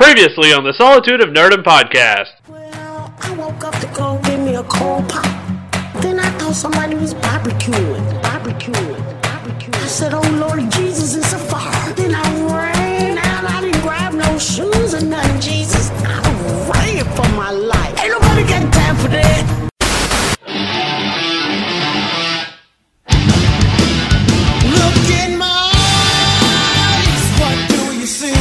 Previously on the Solitude of Nerdom podcast. Well, I woke up to go get me a cold pop. Then I thought somebody was barbecuing. I said, oh Lord Jesus, it's a fire. Then I ran out. I didn't grab no shoes or nothing. Jesus, I ran for my life. Ain't nobody got time for that. Look in my eyes, what do you see?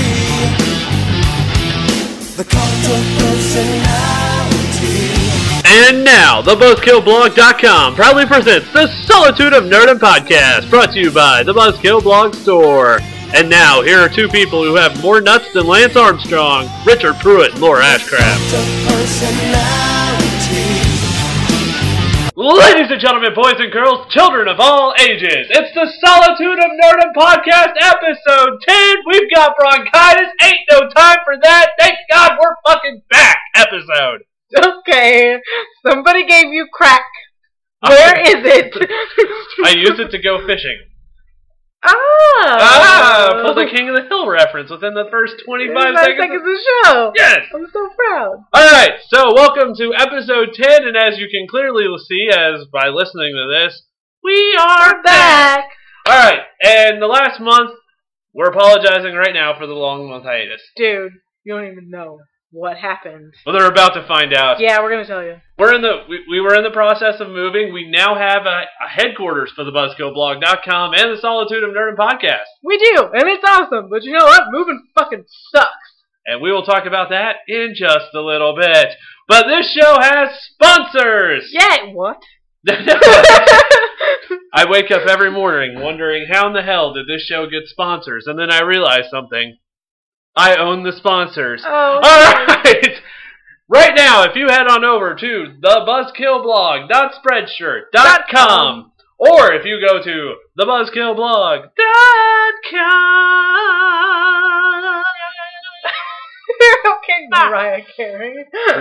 The cult of personality. And now, thebuzzkillblog.com proudly presents the Solitude of Nerdom podcast, brought to you by the Buzzkill Blog Store. And now, here are two people who have more nuts than Lance Armstrong, Richard Pruitt and Laura Ashcraft. Ladies and gentlemen, boys and girls, children of all ages, it's the Solitude of Nerdom podcast, episode 10. We've got bronchitis, ain't no time for that. Thank God we're fucking back, episode. Okay, somebody gave you crack. Where is it? I used it to go fishing. Oh! Pulled the King of the Hill reference within the first 25 seconds of the show. Yes! I'm so proud. Alright, so welcome to episode 10, and as you can clearly see as by listening to this, we are Back. Alright, and the last month, we're apologizing right now for the long month hiatus. Dude, you don't even know what happened. Well, they're about to find out. Yeah, we're gonna tell you. We were in the process of moving. We now have a headquarters for the BuzzkillBlog.com and the Solitude of Nerdom podcast. We do, and it's awesome, but you know what? Moving fucking sucks. And we will talk about that in just a little bit. But this show has sponsors! Yeah, what? I wake up every morning wondering how in the hell did this show get sponsors, and then I realize something. I own the sponsors. Oh. Alright! Right now, if you head on over to thebuzzkillblog.spreadshirt.com, or if you go to thebuzzkillblog.com. Okay, Mariah Carey.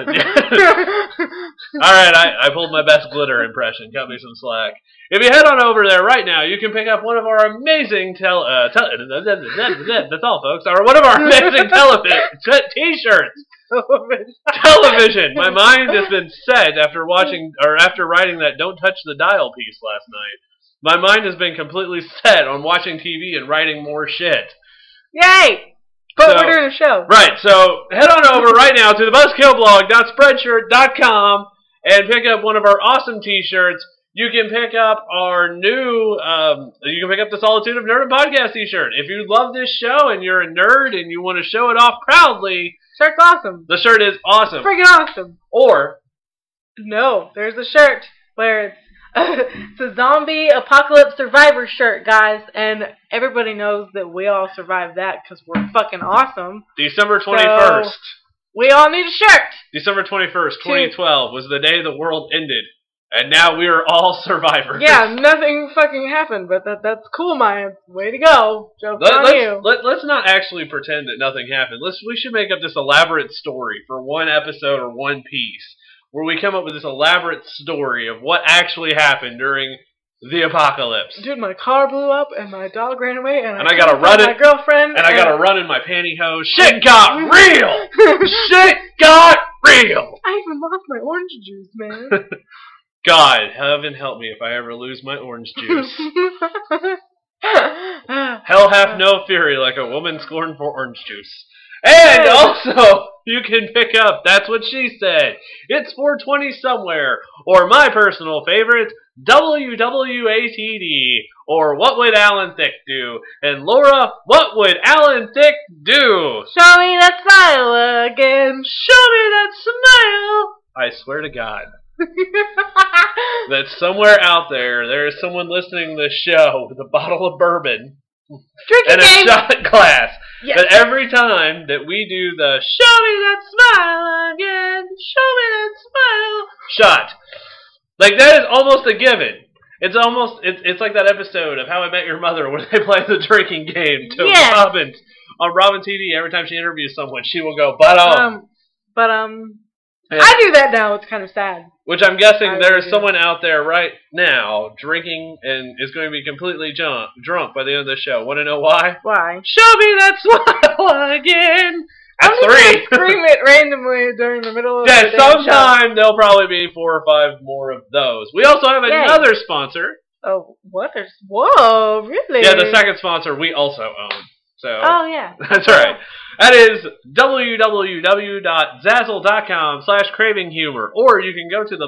Alright, I pulled my best glitter impression. Cut me some slack. If you head on over there right now, you can pick up one of our amazing that's all, folks. Or one of our amazing t-shirts. Television. My mind has been set after writing that "Don't Touch the Dial" piece last night. My mind has been completely set on watching TV and writing more shit. Yay! But we're doing a show. Right, so head on over right now to thebuzzkillblog.spreadshirt.com and pick up one of our awesome t-shirts. You can pick up our new, you can pick up the Solitude of Nerdom podcast t-shirt. If you love this show and you're a nerd and you want to show it off proudly, Shirt's awesome. the shirt is awesome. Freaking awesome. Or, no, there's a shirt where it's a zombie apocalypse survivor shirt, guys, and everybody knows that we all survived that because we're fucking awesome. December 21st. So, we all need a shirt. December 21st, 2012 was the day the world ended. And now we are all survivors. Yeah, nothing fucking happened, but that's cool, Maya. Way to go. Joke's on you. Let's not actually pretend that nothing happened. We should make up this elaborate story for one episode or one piece, where we come up with this elaborate story of what actually happened during the apocalypse. Dude, my car blew up, and my dog ran away, and I gotta run my girlfriend, and I gotta run in my pantyhose. Shit got real! Shit got real! I even lost my orange juice, man. God, heaven help me if I ever lose my orange juice. Hell hath no fury like a woman scorned for orange juice. And also, you can pick up That's What She Said. It's 420 somewhere. Or my personal favorite, WWATD. Or What Would Alan Thicke Do? And Laura, what would Alan Thicke do? Show me that smile again. Show me that smile. I swear to God. That somewhere out there is someone listening to this show with a bottle of bourbon and a shot glass. Yes. But every time that we do the show me that smile again, show me that smile shot, like that is almost a given. It's like that episode of How I Met Your Mother where they play the drinking game to Robin on Robin TV. Every time she interviews someone, she will go, I do that now. It's kind of sad. Which I'm guessing there is someone out there right now drinking and is going to be completely drunk by the end of the show. Want to know why? Why? Show me that smile again. That's I'm just 3. gonna scream it randomly during the middle of the Yeah, damn show. sometime there'll probably be 4 or 5 more of those. We also have Yay. another sponsor. Oh, what? Whoa, really? Yeah, the second sponsor we also own. So Oh, yeah. that's right. That is www.zazzle.com/cravinghumor, or you can go to the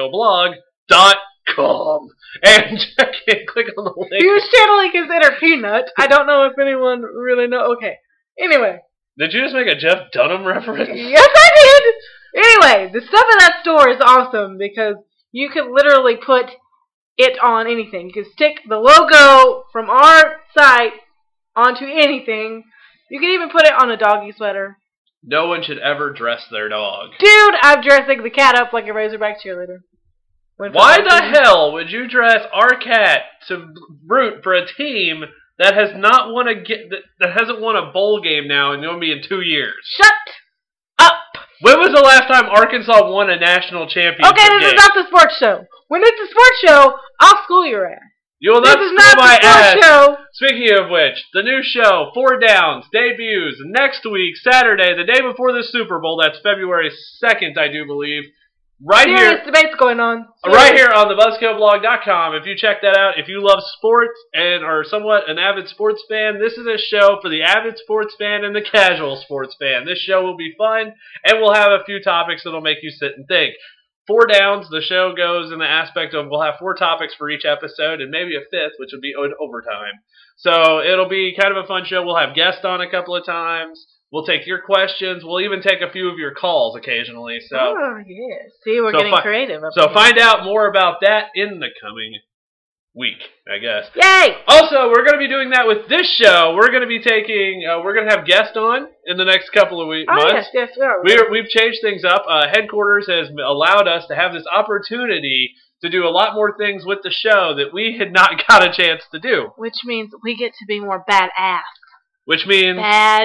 buzzkillblog.com and check it. Click on the link. He was channeling his inner peanut. I don't know if anyone really knows. Okay. Anyway. Did you just make a Jeff Dunham reference? Yes, I did! Anyway, the stuff in that store is awesome because you can literally put it on anything. You can stick the logo from our site onto anything. You can even put it on a doggy sweater. No one should ever dress their dog. Dude, I'm dressing the cat up like a Razorback cheerleader. Why the hell would you dress our cat to root for a team that has not won that hasn't won a bowl game now and going to be in 2 years? Shut up! When was the last time Arkansas won a national championship Okay, this game? is not the sports show. When it's a sports show, I'll school your ass. You will not This is school not my the ass. sports show. Speaking of which, the new show, 4 Downs, debuts next week, Saturday, the day before the Super Bowl. That's February 2nd, I do believe. Right Serious here. debates going on. Right here on the buzzkillblog.com. If you check that out, if you love sports and are somewhat an avid sports fan, this is a show for the avid sports fan and the casual sports fan. This show will be fun, and we'll have a few topics that'll make you sit and think. 4 Downs, the show goes in the aspect of we'll have 4 topics for each episode and maybe a 5th, which will be overtime. So it'll be kind of a fun show. We'll have guests on a couple of times. We'll take your questions. We'll even take a few of your calls occasionally. So, oh, yeah. See, we're getting creative. So find out more about that in the coming week, I guess. Yay! Also, we're going to be doing that with this show. We're going to be we're going to have guests on in the next couple of months. Yes, we are. We've changed things up. Headquarters has allowed us to have this opportunity to do a lot more things with the show that we had not got a chance to do. Which means we get to be more badass. Which means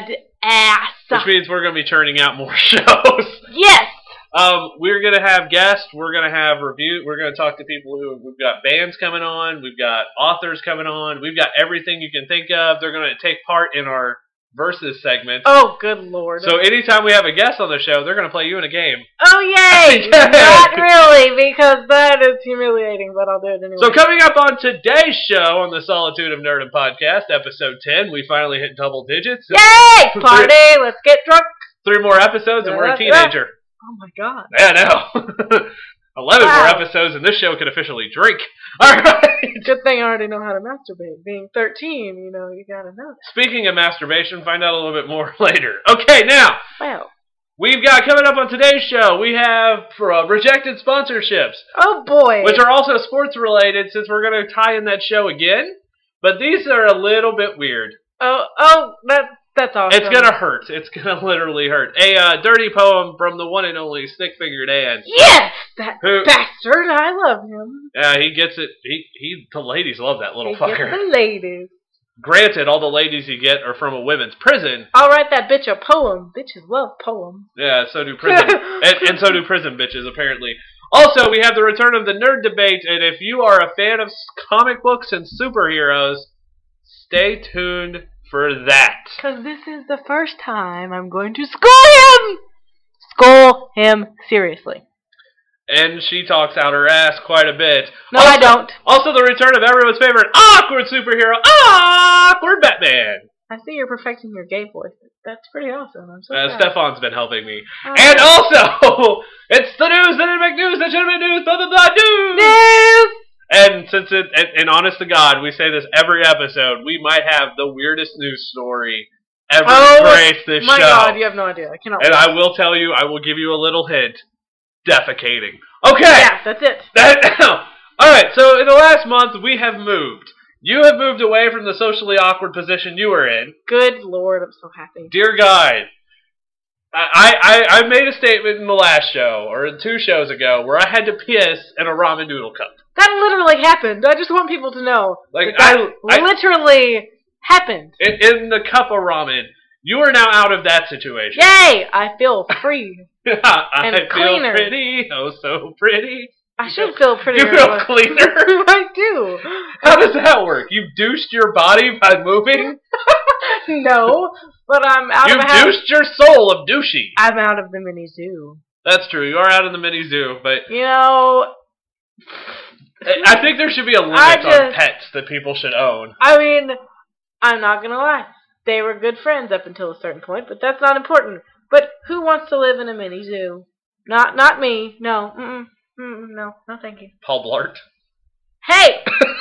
we're going to be churning out more shows. Yes! We're going to have guests. We're going to have review. We're going to talk to people we've got bands coming on. We've got authors coming on. We've got everything you can think of. They're going to take part in our Versus segment. Oh, good lord. So anytime we have a guest on the show, they're going to play you in a game. Oh, yay! Yeah. Not really, because that is humiliating, but I'll do it anyway. So coming up on today's show on the Solitude of Nerdom podcast, episode 10, we finally hit double digits. Yay! Party! Let's get drunk! 3 more episodes and we're a teenager. Oh my god. Yeah, I know. 11 more episodes and this show can officially drink. Alright. Good thing I already know how to masturbate. Being 13, you gotta know that. Speaking of masturbation, find out a little bit more later. Okay, now. Well. We've got coming up on today's show, we have rejected sponsorships. Oh boy. Which are also sports related since we're going to tie in that show again. But these are a little bit weird. Oh, that's awesome. It's going to hurt. It's going to literally hurt. A dirty poem from the one and only Stick-Figure Dan. Yes! That bastard. I love him. Yeah, he gets it. The ladies love that little fucker. Gets the ladies. Granted, all the ladies you get are from a women's prison. I'll write that bitch a poem. Bitches love poems. Yeah, so do prison. and so do prison bitches, apparently. Also, we have the return of the nerd debate, and if you are a fan of comic books and superheroes, stay tuned for that. Because this is the first time I'm going to school him! School him seriously. And she talks out her ass quite a bit. No, I don't. Also, the return of everyone's favorite awkward superhero, Awkward Batman. I see you're perfecting your gay voice. That's pretty awesome. I'm so proud. Stefan's been helping me. And also, it's the news that didn't make news that should have been news, blah, blah, blah, news! And since and honest to God, we say this every episode, we might have the weirdest news story ever graced this show. My God, you have no idea. I cannot. And I will tell you, I will give you a little hint. Defecating. Okay. Yeah, that's it. Alright, so in the last month, we have moved. You have moved away from the socially awkward position you were in. Good Lord, I'm so happy. Dear God, I made a statement in the last show, or 2 shows ago, where I had to piss in a ramen noodle cup. That literally happened. I just want people to know. Like that literally happened. In the cup of ramen. You are now out of that situation. Yay! I feel free. I and feel cleaner. pretty, oh so pretty. I should feel pretty. You feel cleaner. I do. How does that work? You've douched your body by moving? No, but I'm out You've of the house. douched your soul of douchey. I'm out of the mini zoo. That's true. You are out of the mini zoo, but You know, I think there should be a limit on pets that people should own. I mean, I'm not gonna lie. They were good friends up until a certain point, but that's not important. But who wants to live in a mini zoo? Not me. No. No, thank you. Paul Blart. Hey!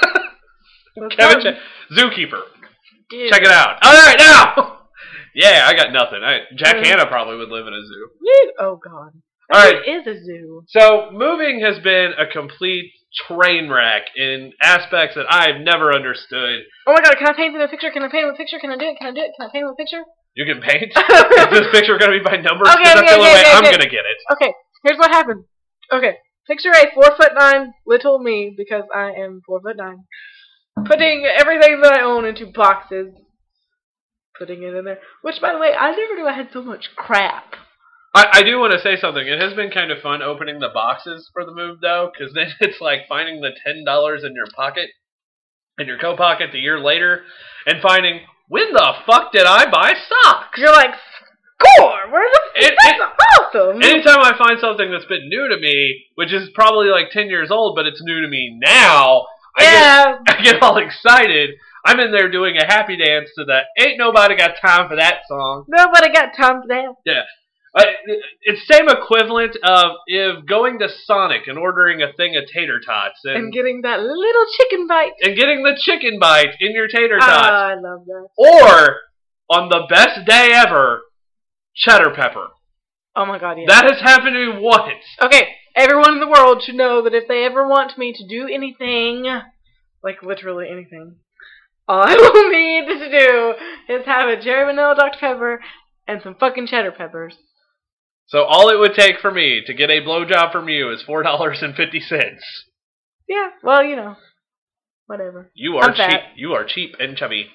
Kevin Zookeeper. Dude. Check it out. All right, now! Yeah, I got nothing. Jack Hanna probably would live in a zoo. Oh, God. All right. It is a zoo. So, moving has been a complete train wreck in aspects that I've never understood. Oh, my God. Can I paint him a picture? Can I paint him a picture? Can I do it? Can I paint him a picture? You can paint? Is this picture going to be by numbers? Because that's the only way I'm going to get it. Okay, here's what happened. Okay, picture a 4'9" little me, because I am 4'9", putting everything that I own into boxes, putting it in there. Which, by the way, I never knew I had so much crap. I do want to say something. It has been kind of fun opening the boxes for the move, though, because then it's like finding the $10 in your pocket, in your coat pocket the year later, and finding, when the fuck did I buy socks? You're like, score! Where the that's awesome! Anytime I find something that's been new to me, which is probably like 10 years old, but it's new to me now, I get all excited. I'm in there doing a happy dance to the Ain't Nobody Got Time for That song. Nobody got time for that. Yeah. It's same equivalent of if going to Sonic and ordering a thing of tater tots. And getting that little chicken bite. And getting the chicken bite in your tater tots. I love that. Or, on the best day ever, cheddar pepper. Oh my God, yeah. That has happened to me once. Okay, everyone in the world should know that if they ever want me to do anything, like literally anything, all I will need to do is have a cherry vanilla Dr. Pepper and some fucking cheddar peppers. So all it would take for me to get a blowjob from you is $4.50. Yeah, well, you know, whatever. You are cheap. You are cheap and chubby.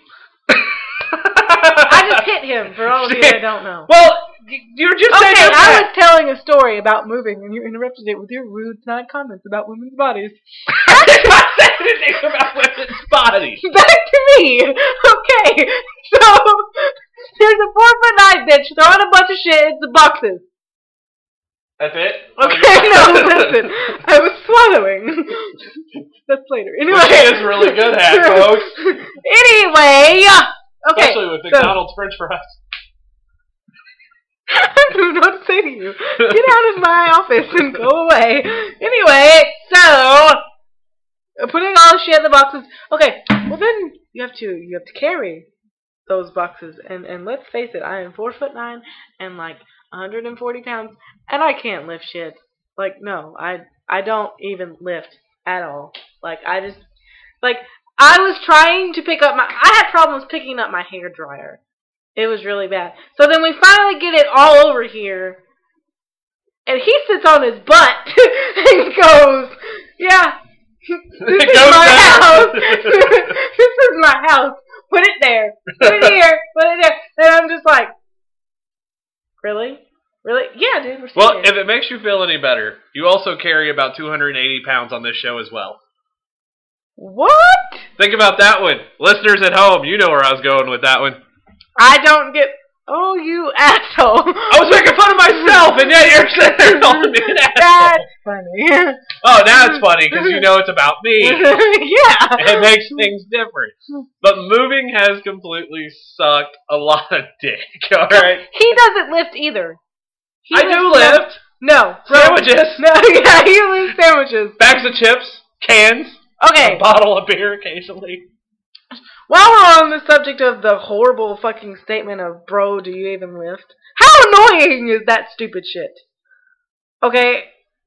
I just hit him, for all of you that don't know. Well, you're just saying okay, I was telling a story about moving, and you interrupted it with your rude snide comments about women's bodies. I did not say anything about women's bodies. Back to me. Okay, so there's a 4'9" bitch throwing a bunch of shit into boxes. That's it? Okay, no, listen. I was swallowing. That's later. Anyway. Which she is really good at, folks. Anyway. Okay. Especially with McDonald's French fries. I don't know what to say to you. Get out of my office and go away. Anyway, so putting all the shit in the boxes. Okay, well then you have to carry those boxes, and let's face it, I am 4'9" and like 140 pounds, and I can't lift shit. Like, no, I don't even lift at all. Like, I was trying to pick up I had problems picking up my hair dryer. It was really bad. So then we finally get it all over here, and he sits on his butt and goes, yeah, this is my house. This is my house. Put it there. Put it here. Put it there. And I'm just like, really? Really? Yeah, dude. Well, if it makes you feel any better, you also carry about 280 pounds on this show as well. What? Think about that one. Listeners at home, you know where I was going with that one. I don't get... Oh, you asshole. I was making fun of myself, and yet you're sitting there calling me an asshole. That's funny. Oh, now it's funny, because you know it's about me. Yeah. It makes things different. But moving has completely sucked a lot of dick, alright? He doesn't lift either. I do lift. No. Sandwiches. No, yeah, he lifts sandwiches. Bags of chips. Cans. Okay. A bottle of beer occasionally. While we're on the subject of the horrible fucking statement of, bro, do you even lift? How annoying is that stupid shit? Okay,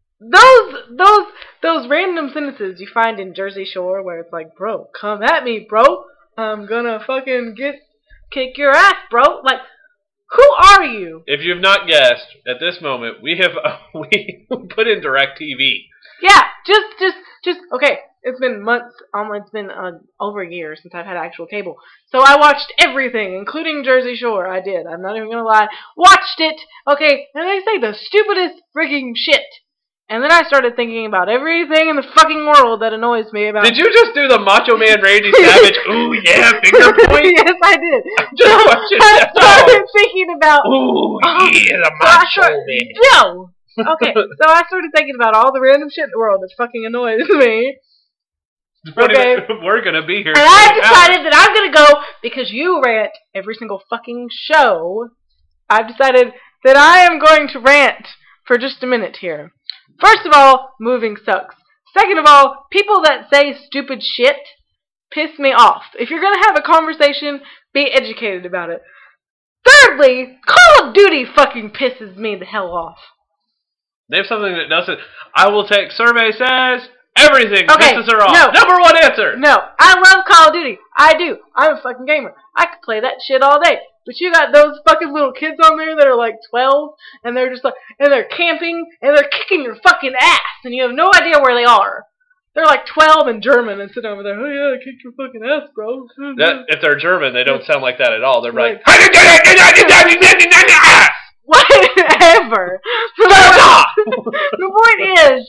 those random sentences you find in Jersey Shore where it's like, bro, come at me, bro. I'm gonna fucking kick your ass, bro. Like, who are you? If you've not guessed, at this moment, we put in DirecTV. Yeah, just, okay. It's been months, it's been over a year since I've had actual cable. So I watched everything, including Jersey Shore. I did. I'm not even going to lie. Watched it. Okay, and they say the stupidest frigging shit. And then I started thinking about everything in the fucking world that annoys me about... Did you just do the Macho Man Randy Savage, ooh yeah, finger point? Yes, I did. I started thinking about... Ooh yeah, the Macho Man. No! Okay, so I started thinking about all the random shit in the world that fucking annoys me. Okay. We're gonna be here. And I decided that I'm gonna go, because you rant every single fucking show, I've decided that I am going to rant for just a minute here. First of all, moving sucks. Second of all, people that say stupid shit piss me off. If you're gonna have a conversation, be educated about it. Thirdly, Call of Duty fucking pisses me the hell off. They have something that doesn't. I will take survey says everything pisses her off. No. Number one answer. No, I love Call of Duty. I do. I'm a fucking gamer. I could play that shit all day. But you got those fucking little kids on there that are like 12, and they're just like, and they're camping, and they're kicking your fucking ass, and you have no idea where they are. They're like 12 and German and sitting over there, oh yeah, I kicked your fucking ass, bro. If they're German, they don't sound like that at all. They're like, whatever. The point is,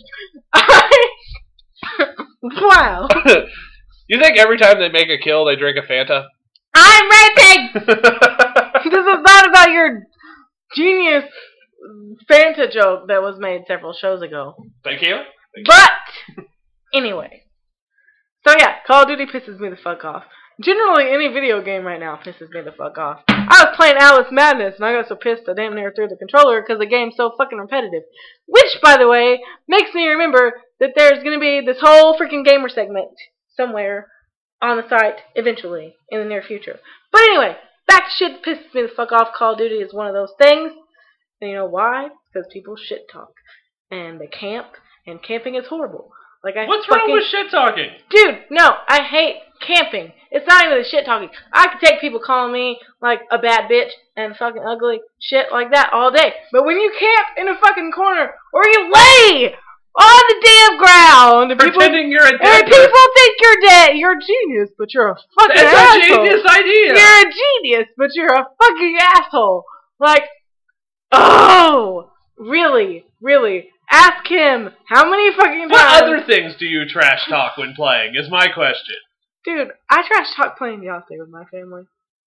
wow. You think every time they make a kill, they drink a Fanta? I'm raping! This is not about your genius Fanta joke that was made several shows ago. Thank you. But, anyway. So yeah, Call of Duty pisses me the fuck off. Generally, any video game right now pisses me the fuck off. I was playing Alice Madness, and I got so pissed I damn near threw the controller because the game's so fucking repetitive. Which, by the way, makes me remember that there's going to be this whole freaking gamer segment somewhere on the site eventually in the near future. But anyway, back to shit that pisses me the fuck off. Call of Duty is one of those things. And you know why? Because people shit talk. And they camp. And camping is horrible. What's wrong with shit talking? Dude, no, I hate camping. It's not even the shit talking. I could take people calling me like a bad bitch and fucking ugly shit like that all day. But when you camp in a fucking corner or you lay on the damn ground, and pretending you're a dead and people think you're dead. You're a genius, but you're a fucking asshole. It's a genius idea. You're a genius, but you're a fucking asshole. Like, oh, really, really. Ask him how many fucking times. What other things do you trash talk when playing? Is my question. Dude, I trash talk playing Yahtzee with my family.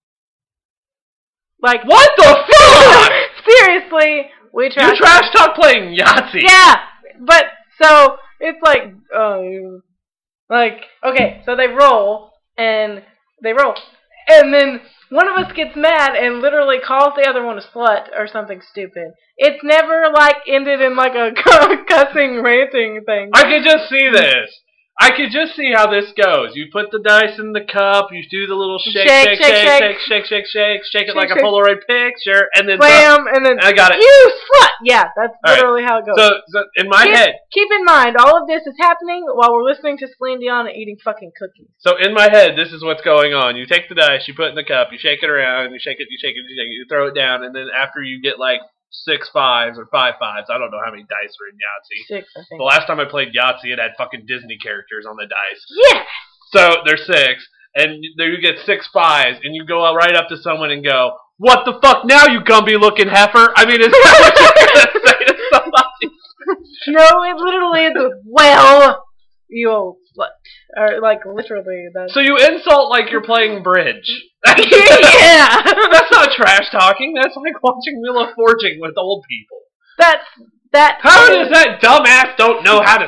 Like, what the fuck? Seriously, we trash. You trash talk playing Yahtzee. Yeah, but so it's like, okay, so they roll and then one of us gets mad and literally calls the other one a slut or something stupid. It's never like ended in like a cussing, ranting thing. I can just see this. I could just see how this goes. You put the dice in the cup, you do the little shake it like a Polaroid picture, and then slam, and then I got it. You slut! Yeah, that's literally how it goes. So in my head, keep in mind, all of this is happening while we're listening to Celine Dion and eating fucking cookies. So in my head, this is what's going on. You take the dice, you put it in the cup, you shake it around, you shake it, you throw it down, and then after you get like 6 5s or 5 5s. I don't know how many dice are in Yahtzee. 6, I think. The last time I played Yahtzee, it had fucking Disney characters on the dice. Yeah! So there's 6, and there you get 6 5s, and you go right up to someone and go, "What the fuck now, you Gumby-looking heifer?" I mean, is that what you're going to say to somebody? No, it literally is, well, you old slut. Or, like, literally. That's... So you insult like you're playing bridge. Yeah! That's not trash talking. That's like watching Wheel of Fortune with old people. How does that dumbass don't know how to...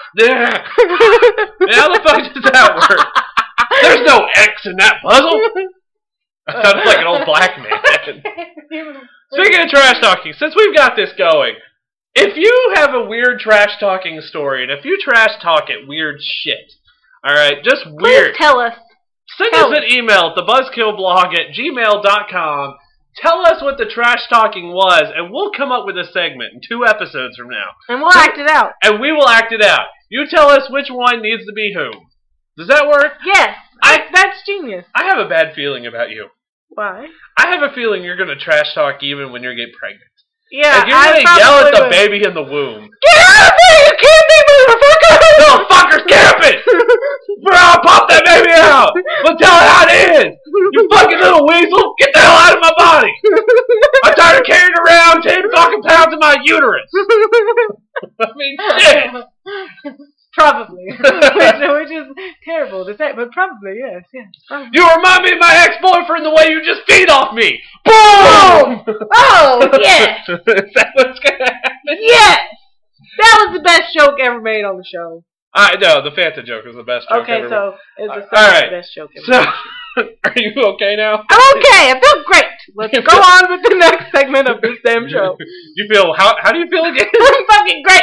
How the fuck does that work? There's no X in that puzzle. I sounded like an old black man. Speaking of trash talking, since we've got this going, if you have a weird trash talking story, and if you trash talk at weird shit, alright, just weird. Please tell us. Send us an email at thebuzzkillblog@gmail.com. Tell us what the trash talking was, and we'll come up with a segment in 2 episodes from now. And we'll act it out. And we will act it out. You tell us which one needs to be who. Does that work? Yes. That's genius. I have a bad feeling about you. Why? I have a feeling you're going to trash talk even when you get pregnant. Yeah, like you're going to yell at the baby in the womb. Get out of there, you camping motherfucker! No, fucker's camping! Bro, I'll pop that baby out! But tell it how it is! You fucking little weasel! Get the hell out of my body! I'm tired of carrying around 10 fucking pounds of my uterus! I mean, shit. Probably. which is terrible to say, but probably, yes. Probably. You remind me of my ex-boyfriend the way you just feed off me. Boom! Oh, yes! Is that what's going to happen? Yes! That was the best joke ever made on the show. No, the Fanta joke was the best joke ever Okay, so it's the right. best joke ever So, are you okay now? I'm okay. I feel great. Let's go on with the next segment of this damn show. You feel, how do you feel again? I'm fucking great.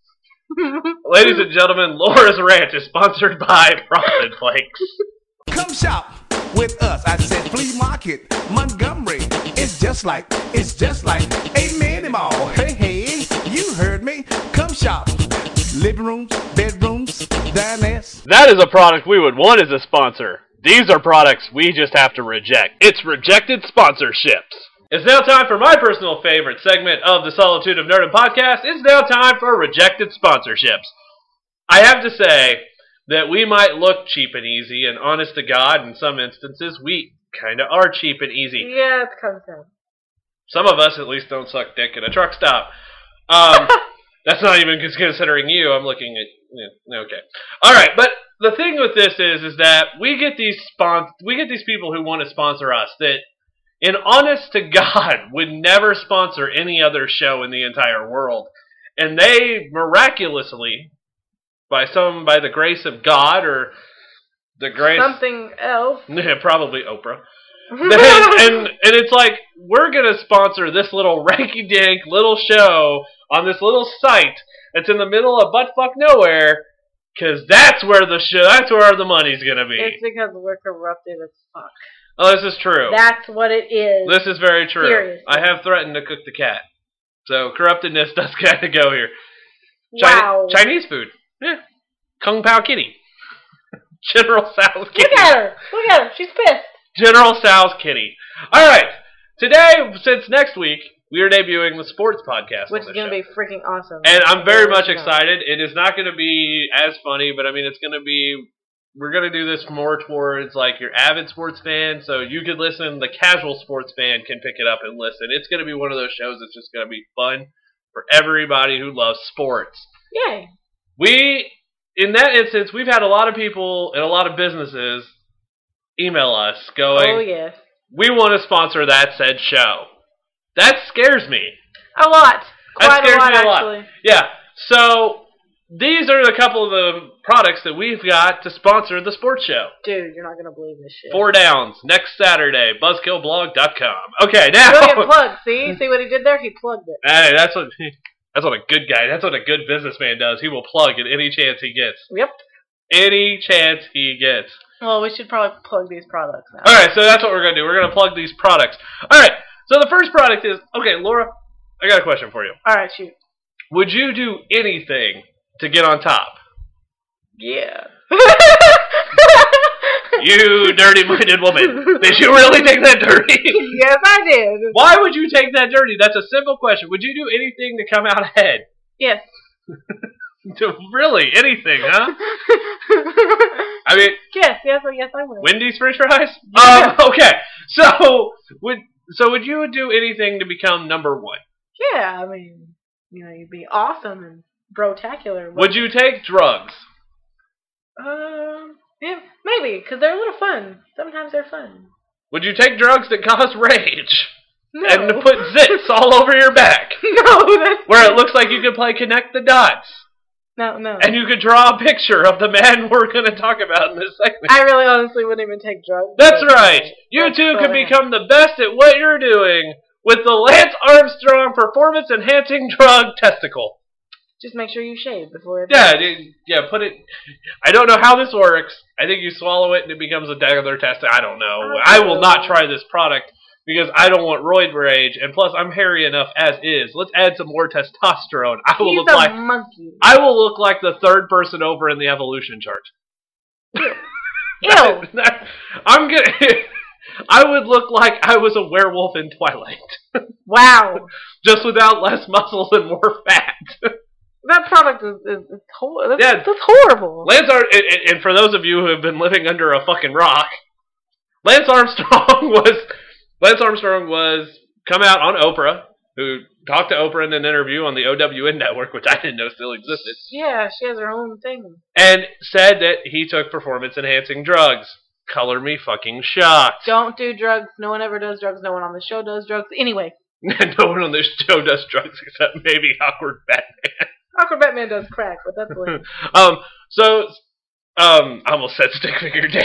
Ladies and gentlemen, Laura's Ranch is sponsored by Frosted Flakes. Come shop with us. I said flea market, Montgomery. It's just like Amen Mall. Hey, you heard me. Come shop. Living rooms, bedrooms, diners. That is a product we would want as a sponsor. These are products we just have to reject. It's rejected sponsorships. It's now time for my personal favorite segment of the Solitude of Nerdom podcast. It's now time for rejected sponsorships. I have to say that we might look cheap and easy, and honest to God, in some instances, we kind of are cheap and easy. Yeah, it's kind of sad. Some of us at least don't suck dick at a truck stop. That's not even considering you. I'm looking at... Yeah, okay. All right, but the thing with this is that we get these people who want to sponsor us that, in honest to God, would never sponsor any other show in the entire world. And they miraculously, by the grace of God or the grace... Something else. Yeah, probably Oprah. and it's like, we're going to sponsor this little ranky-dink little show on this little site that's in the middle of buttfuck nowhere, because that's where the money's going to be. It's because we're corrupted as fuck. Oh, this is true. That's what it is. This is very true. Seriously. I have threatened to cook the cat. So corruptedness does kind of go here. Wow. Chinese food. Yeah. Kung Pao Kitty. General Sal's Kitty. Look at her. She's pissed. General Sal's Kitty. All right. Today, since next week, we are debuting the sports podcast. Which is going to be freaking awesome. And I'm very much excited. It is not going to be as funny, but I mean, it's going to be... We're going to do this more towards, like, your avid sports fan, so you could listen. The casual sports fan can pick it up and listen. It's going to be one of those shows that's just going to be fun for everybody who loves sports. Yay. In that instance, we've had a lot of people and a lot of businesses email us going, oh, yes. We want to sponsor that said show. That scares me. A lot. That scares me a lot. Actually. Yeah, so... These are a couple of the products that we've got to sponsor the sports show. Dude, you're not going to believe this shit. 4 Downs, next Saturday, buzzkillblog.com. Okay, now... Look at plug. See what he did there? He plugged it. Hey, that's what a good guy, that's what a good businessman does. He will plug at any chance he gets. Yep. Any chance he gets. Well, we should probably plug these products now. Alright, so that's what we're going to do. We're going to plug these products. Alright, so the first product is... Okay, Laura, I got a question for you. Alright, shoot. Would you do anything to get on top? Yeah. You dirty-minded woman. Did you really take that dirty? Yes, I did. Why would you take that dirty? That's a simple question. Would you do anything to come out ahead? Yes. Really? Anything, huh? I mean... Yes, I would. Wendy's french fries? Okay. So would you do anything to become number one? Yeah, I mean, you'd be awesome and brotacular. Would you take drugs? Yeah, maybe, because they're a little fun. Sometimes they're fun. Would you take drugs that cause rage? No. And to put zits all over your back? No, that's... Where it looks like you could play Connect the Dots. No. And you could draw a picture of the man we're going to talk about in this segment. I really honestly wouldn't even take drugs. That's right. You two could become the best at what you're doing with the Lance Armstrong performance-enhancing drug testicle. Just make sure you shave before it... Yeah, put it... I don't know how this works. I think you swallow it and it becomes a regular testicle. I don't know. I will not try this product because I don't want roid rage, and plus I'm hairy enough as is. Let's add some more testosterone. I will look like monkey. I will look like the third person over in the evolution chart. Ew. I would look like I was a werewolf in Twilight. Wow. Just without less muscles and more fat. That product is horrible. That's horrible. And for those of you who have been living under a fucking rock, Lance Armstrong was come out on Oprah, who talked to Oprah in an interview on the OWN network, which I didn't know still existed, Yeah, she has her own thing. and said that he took performance-enhancing drugs. Color me fucking shocked. Don't do drugs. No one ever does drugs. No one on the show does drugs. Anyway, No one on this show does drugs except maybe Awkward Batman. Awkward Batman does crack, but that's lame. I almost said Stick Figure Dad.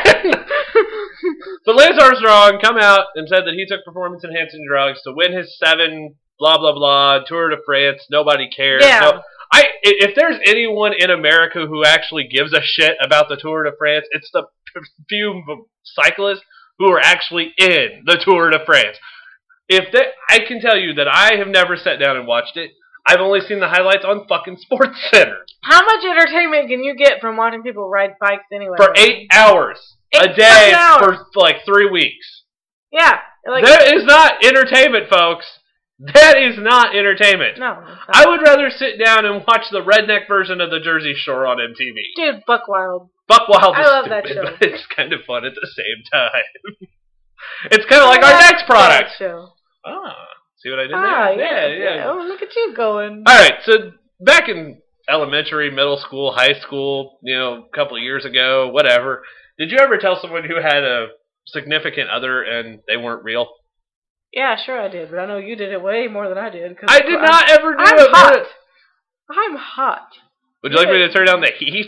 But Lance Armstrong come out and said that he took performance-enhancing drugs to win his 7 blah blah blah Tour de France. Nobody cares. Yeah. No, if there's anyone in America who actually gives a shit about the Tour de France, it's the few cyclists who are actually in the Tour de France. I can tell you that I have never sat down and watched it. I've only seen the highlights on fucking Sports Center. How much entertainment can you get from watching people ride bikes anyway? For 8 hours a 8 day fucking hours. for like 3 weeks. Yeah. Like, That is not entertainment, folks. That is not entertainment. no. it's not. I would rather sit down and watch the redneck version of the Jersey Shore on MTV. Dude, Buck Wild. Buck Wild I is love that stupid, show. but it's kind of fun at the same time. It's kind of like our next product. That show. Ah, see what I did Ah, there? yeah. Oh, look at you going. All right, so back in elementary, middle school, high school, a couple of years ago, whatever, did you ever tell someone who had a significant other and they weren't real? Yeah, sure I did, but I know you did it way more than I did. I did not ever do I'm it. hot. I'm hot. Would you like me to turn down the heat?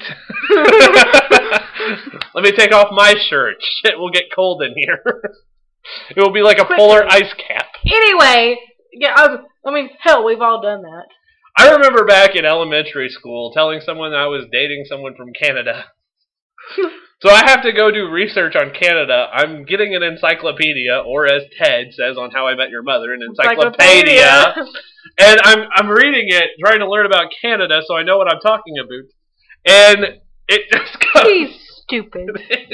Let me take off my shirt. Shit will get cold in here. It will be like a polar ice cap. Anyway, yeah, I mean, hell, we've all done that. I remember back in elementary school telling someone I was dating someone from Canada. So I have to go do research on Canada. I'm getting an encyclopedia, or as Ted says on How I Met Your Mother, an encyclopedia. And I'm reading it, trying to learn about Canada so I know what I'm talking about. And it just goes... He's stupid.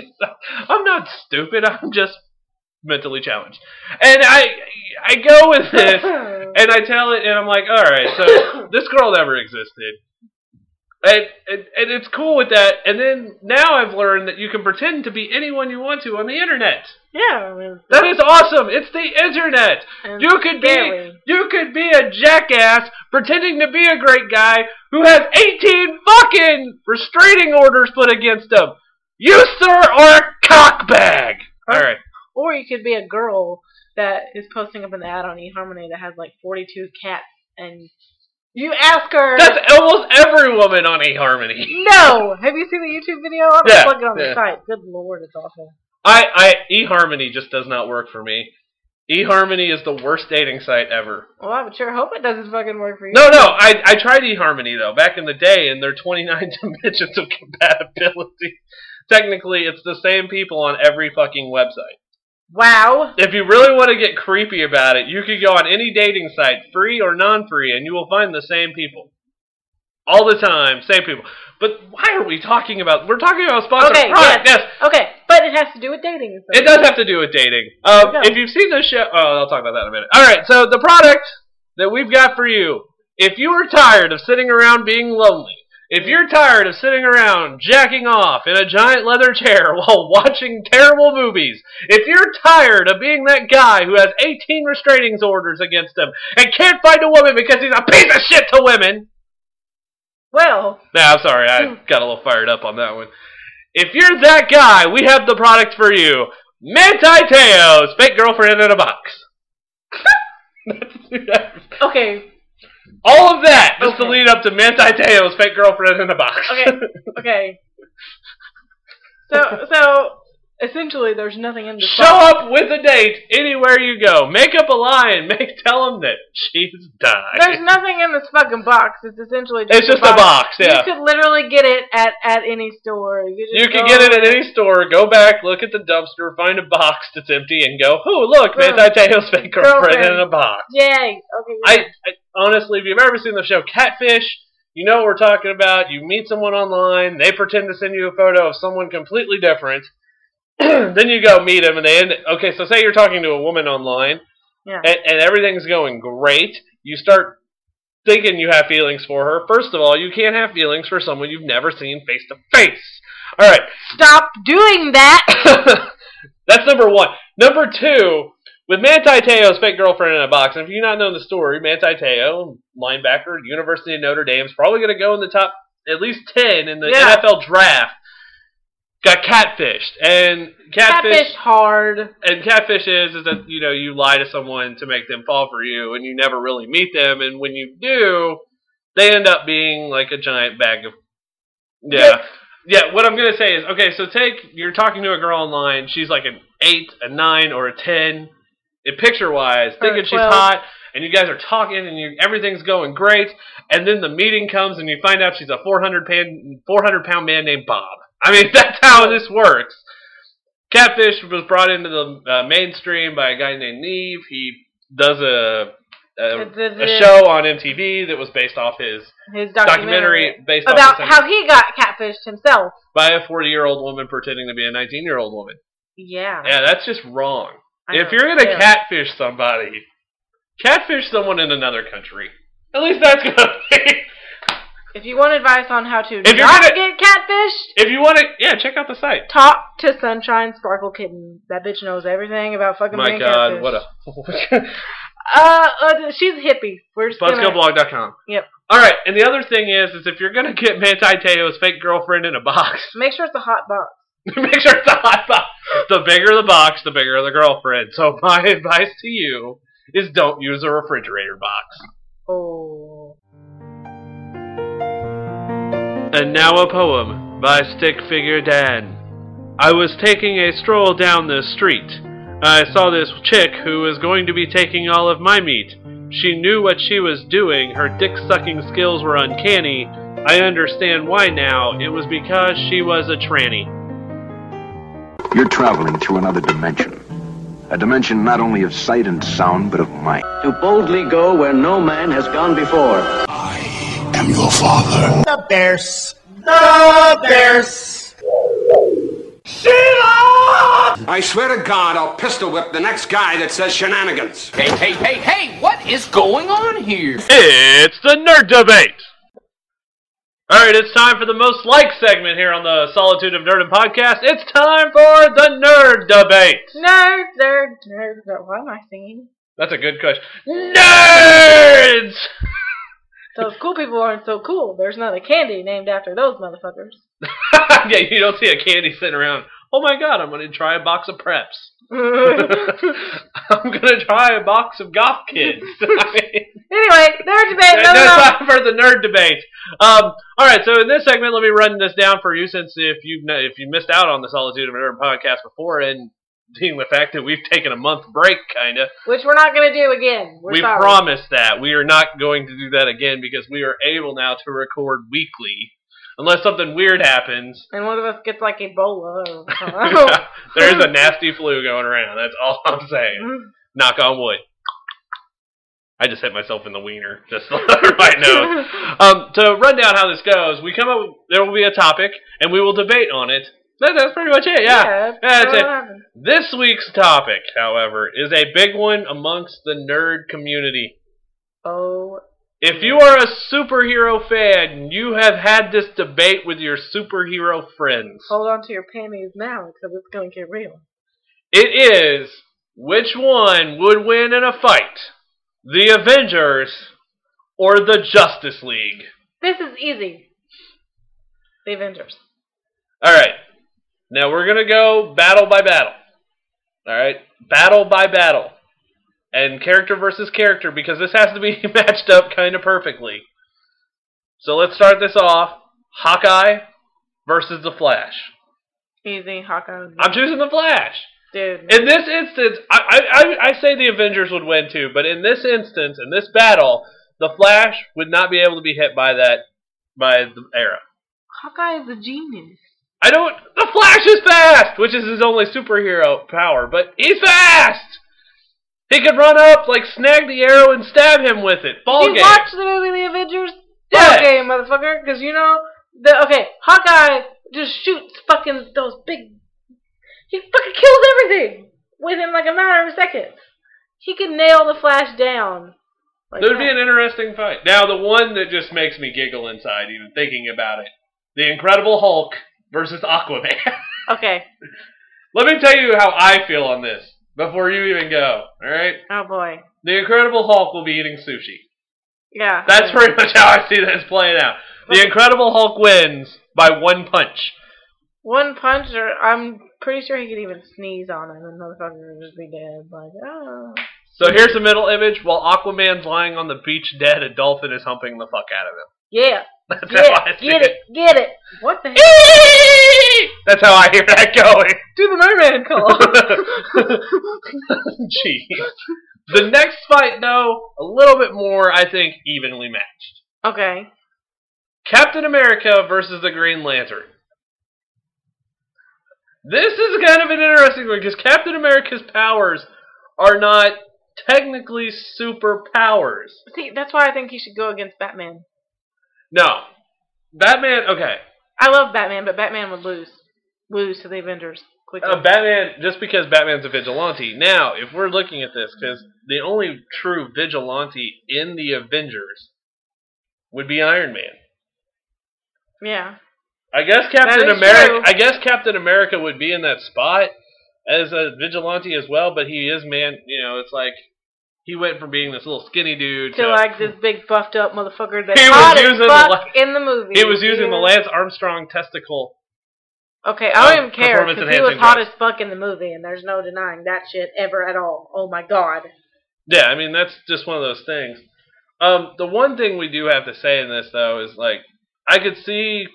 I'm not stupid, I'm just mentally challenged. And I go with this, and I tell it, and I'm like, alright, so this girl never existed. And it's cool with that. And then now I've learned that you can pretend to be anyone you want to on the internet. Yeah, I mean, That is awesome. It's the internet. And You could be a jackass pretending to be a great guy who has 18 fucking restraining orders put against him. You, sir, are a cockbag. All right. or you could be a girl that is posting up an ad on eHarmony that has like 42 cats, and you ask her. That's almost every woman on eHarmony. No! Have you seen the YouTube video? I'm Yeah, plug it on the yeah. site. Good lord, it's awful. eHarmony just does not work for me. eHarmony is the worst dating site ever. Well, I would sure hope it doesn't fucking work for you. No, I tried eHarmony though back in the day, and there are 29 dimensions of compatibility. Technically, it's the same people on every fucking website. Wow. If you really want to get creepy about it, you could go on any dating site, free or non-free, and you will find the same people. All the time, same people. But why are we talking about... We're talking about sponsored product, yes. Okay, but it has to do with dating. So. It does have to do with dating. Okay. If you've seen the show... Oh, I'll talk about that in a minute. Alright, so the product that we've got for you, if you are tired of sitting around being lonely, if you're tired of sitting around jacking off in a giant leather chair while watching terrible movies, if you're tired of being that guy who has 18 restraining orders against him and can't find a woman because he's a piece of shit to women... Well... Nah, I'm sorry, I got a little fired up on that one. If you're that guy, we have the product for you. Manti Te'o's Fake Girlfriend in a Box. Okay. All of that just to Okay. lead up to Manti Te'o's Fake Girlfriend in a Box. Okay. So essentially, there's nothing in the Show up with a date anywhere you go. Make up a lie and tell them that she's died. There's nothing in this fucking box. It's essentially just It's just a box, yeah. You could literally get it at any store. You can get it at any store, go back, look at the dumpster, find a box that's empty, and go, oh, look, Boom. Manti Te'o's Fake Girlfriend in a Box. Yay. Okay. I honestly, if you've ever seen the show Catfish, you know what we're talking about. You meet someone online, they pretend to send you a photo of someone completely different. Then you go meet them, and they end. Okay, so say you're talking to a woman online, Yeah. and everything's going great. You start thinking you have feelings for her. First of all, you can't have feelings for someone you've never seen face to face. All right. Stop doing that. That's number one. Number two, with Manti Te'o's fake girlfriend in a box, and if you've not known the story, Manti Te'o, linebacker, University of Notre Dame, is probably going to go in the top at least 10 in the NFL draft, got catfished. And Catfish hard. And catfish is that, you lie to someone to make them fall for you, and you never really meet them, and when you do, they end up being like a giant bag of... Yeah, what I'm going to say is, okay, so you're talking to a girl online, she's like an 8, a 9, or a 10, picture-wise, thinking she's hot, and you guys are talking, and everything's going great, and then the meeting comes, and you find out she's a 400-pound man named Bob. I mean, that's how this works. Catfish was brought into the mainstream by a guy named Neve. He does a show on MTV that was based off his documentary based about how he got catfished himself by a 40-year-old woman pretending to be a 19-year-old woman. Yeah. Yeah, that's just wrong. If you're going to catfish somebody, catfish someone in another country. At least that's going to be. If you want advice on how to not get catfished, if you want to, check out the site. Talk to Sunshine Sparkle Kitten. That bitch knows everything about fucking being catfished. My God, what a... she's a hippie. We're just Buzzkillblog.com. Yep. All right, and the other thing is if you're going to get Manti Te'o's fake girlfriend in a box... Make sure it's a hot box. Make sure it's a hot box. The bigger the box, the bigger the girlfriend. So my advice to you is don't use a refrigerator box. Oh... And now a poem by Stick Figure Dan. I was taking a stroll down the street. I saw this chick who was going to be taking all of my meat. She knew what she was doing. Her dick-sucking skills were uncanny. I understand why now. It was because she was a tranny. You're traveling through another dimension. A dimension not only of sight and sound, but of mind. To boldly go where no man has gone before. I am your father. The Bears. The Bears. Sheila! I swear to God, I'll pistol whip the next guy that says shenanigans. Hey, what is going on here? It's the Nerd Debate! Alright, it's time for the most liked segment here on the Solitude of Nerdom podcast. It's time for the Nerd Debate! Nerd. Why am I singing? That's a good question. Nerds! Those cool people aren't so cool. There's not a candy named after those motherfuckers. Yeah, you don't see a candy sitting around. Oh my God, I'm going to try a box of Preps. I'm going to try a box of Goth Kids. Anyway, Nerd Debate. It's time for the Nerd Debate. Alright, so in this segment, let me run this down for you, since if you missed out on the Solitude of Nerd podcast before, and seeing the fact that we've taken a month break, kind of. Which we're not going to do again. We promised that. We are not going to do that again because we are able now to record weekly. Unless something weird happens. And one of us gets like Ebola. There's a nasty flu going around. That's all I'm saying. Knock on wood. I just hit myself in the wiener. Just to let everybody know. To run down how this goes, there will be a topic, and we will debate on it. That's pretty much it, yeah. That's it. This week's topic, however, is a big one amongst the nerd community. Oh. If you are a superhero fan, you have had this debate with your superhero friends. Hold on to your panties now, because it's going to get real. It is, which one would win in a fight? The Avengers or the Justice League? This is easy. The Avengers. Alright. Now we're going to go battle by battle. Alright? Battle by battle. And character versus character, because this has to be matched up kind of perfectly. So let's start this off. Hawkeye versus the Flash. Easy, Hawkeye. I'm choosing the Flash. Dude. In this instance, I say the Avengers would win too, but in this instance, in this battle, the Flash would not be able to be hit by the arrow. Hawkeye is a genius. The Flash is fast, which is his only superhero power, but he's fast! He could run up, snag the arrow and stab him with it. Ball game. You watch the movie The Avengers? Yes. Ball game, motherfucker. Because Hawkeye just shoots fucking those big... He fucking kills everything within a matter of seconds. He could nail the Flash down. It would be an interesting fight. Now, the one that just makes me giggle inside, even thinking about it. The Incredible Hulk versus Aquaman. Okay. Let me tell you how I feel on this. before you even go. All right. Oh boy. The Incredible Hulk will be eating sushi. Yeah. That's pretty much how I see this playing out. The Incredible Hulk wins by one punch. One punch, or I'm pretty sure he could even sneeze on him, and the motherfucker would just be dead. Like, oh. So here's the middle image. While Aquaman's lying on the beach dead, a dolphin is humping the fuck out of him. Yeah. That's how I see Get it. What the hell? That's how I hear that going. Do the merman call. Jeez. The next fight, though, a little bit more, I think, evenly matched. Okay. Captain America versus the Green Lantern. This is kind of an interesting one, because Captain America's powers are not technically superpowers. See, that's why I think he should go against Batman. No. Batman, okay. I love Batman, but Batman would lose. Lose to the Avengers quickly. Batman, just because Batman's a vigilante. Now, if we're looking at this, because the only true vigilante in the Avengers would be Iron Man. Yeah. I guess Captain America would be in that spot as a vigilante as well, but he is it's like he went from being this little skinny dude to like this big buffed up motherfucker that's he hot was as using fuck in the movie. He was using the Lance Armstrong testicle. Okay, I don't even care, because he was hot drugs. as fuck in the movie, and there's no denying that shit ever at all. Oh my god. Yeah, I mean, that's just one of those things. The one thing we do have to say in this, though, is, like, I could see...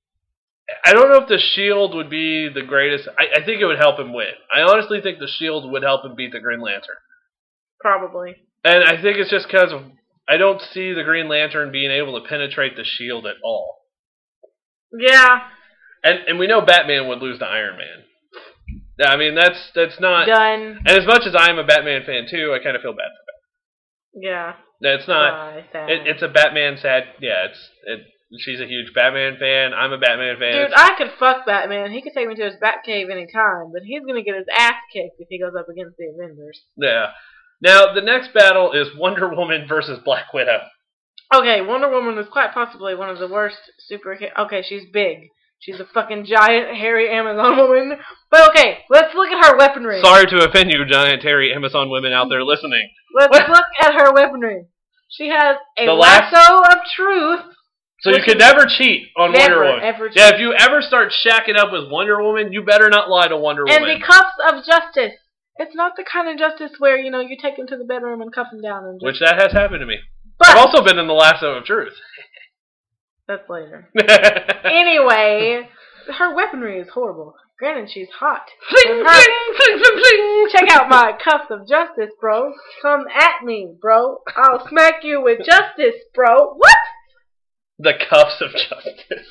I don't know if the Shield would be the greatest... I think it would help him win. I honestly think the Shield would help him beat the Green Lantern. Probably. And I think it's just because of... I don't see the Green Lantern being able to penetrate the Shield at all. Yeah. And we know Batman would lose to Iron Man. I mean, that's not... Done. And as much as I'm a Batman fan, too, I kind of feel bad for Batman. Yeah. It's not... It's a Batman sad... Yeah, she's a huge Batman fan. I'm a Batman fan. Dude, I could fuck Batman. He could take me to his Batcave anytime, but he's going to get his ass kicked if he goes up against the Avengers. Yeah. Now, the next battle is Wonder Woman versus Black Widow. Okay, Wonder Woman is quite possibly one of the worst Okay, she's big. She's a fucking giant, hairy Amazon woman. But okay, let's look at her weaponry. Sorry to offend you, giant, hairy Amazon women out there listening. Let's look at her weaponry. She has a lasso of truth. So you could never cheat on Wonder Woman. Ever cheat. Yeah, if you ever start shacking up with Wonder Woman, you better not lie to Wonder Woman. And the cuffs of justice. It's not the kind of justice where, you take him to the bedroom and cuff him down. And which that has happened to me. But I've also been in the lasso of truth. That's later. Anyway, her weaponry is horrible. Granted, she's hot. Fling, fling, fling, fling, fling. Check out my cuffs of justice, bro. Come at me, bro. I'll smack you with justice, bro. What? The cuffs of justice.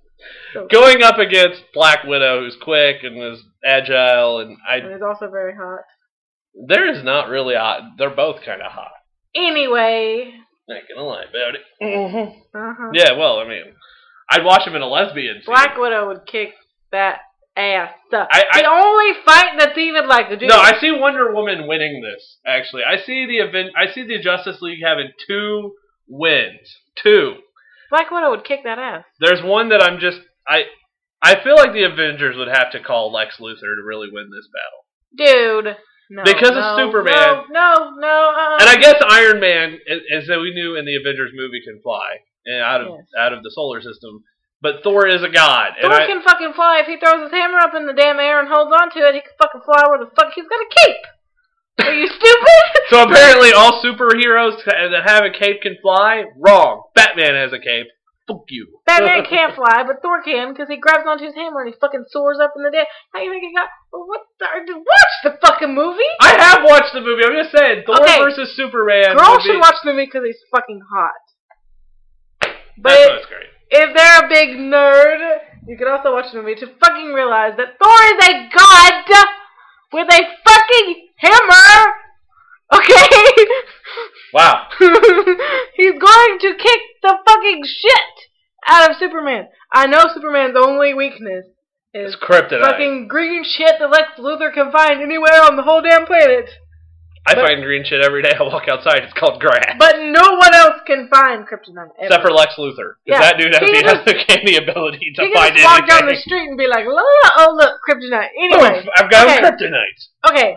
Going up against Black Widow, who's quick and is agile, and is also very hot. There is not really hot. They're both kind of hot. Anyway. Not gonna lie about it. Mm-hmm. Uh-huh. Yeah, well, I mean, I'd watch him in a lesbian scene. Black Widow would kick that ass up. The only fight that's even like the... No, I see Wonder Woman winning this, actually. I see the Justice League having 2 wins. 2. Black Widow would kick that ass. There's one that I'm just... I feel like the Avengers would have to call Lex Luthor to really win this battle. Dude, no. Because of Superman. No. And I guess Iron Man, as we knew in the Avengers movie, can fly out of the solar system. But Thor is a god. Thor can fucking fly. If he throws his hammer up in the damn air and holds on to it, he can fucking fly where the fuck he's got a cape. Are you stupid? So apparently all superheroes that have a cape can fly? Wrong. Batman has a cape. Fuck you. Batman can't fly, but Thor can, because he grabs onto his hammer and he fucking soars up in the air. How you think he got... Watch the fucking movie! I have watched the movie. I'm just saying. Thor versus Superman. Girls should watch the movie because he's fucking hot. But That's great. If they're a big nerd, you can also watch the movie to fucking realize that Thor is a god with a fucking hammer. Okay? Wow. He's going to kick the fucking shit out of Superman. I know Superman's only weakness is kryptonite. Fucking green shit that Lex Luthor can find anywhere on the whole damn planet. I find green shit every day I walk outside. It's called grass. But no one else can find kryptonite ever. Except for Lex Luthor. Yeah. That dude has the ability to find anything. He can just walk down the street and be like, oh look, kryptonite. Anyway. Oof, I've got kryptonite. Okay.